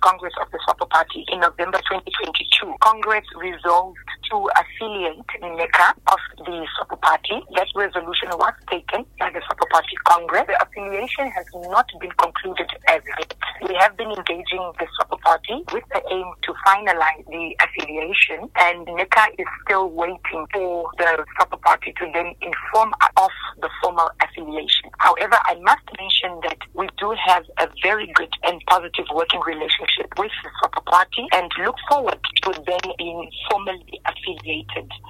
Congress of the SWAPO Party in November 2022, Congress resolved to affiliate NECA of the SWAPO Party. That resolution was taken by the SWAPO Party Congress. The affiliation has not been concluded as yet. We have been engaging the SWAPO Party with the aim to finalize the affiliation, and NECA is still waiting for the SWAPO Party to then inform of the formal affiliation. However, I must mention that we do have a very good and positive working relationship with the SWAPO Party and look forward to them being formally affiliated.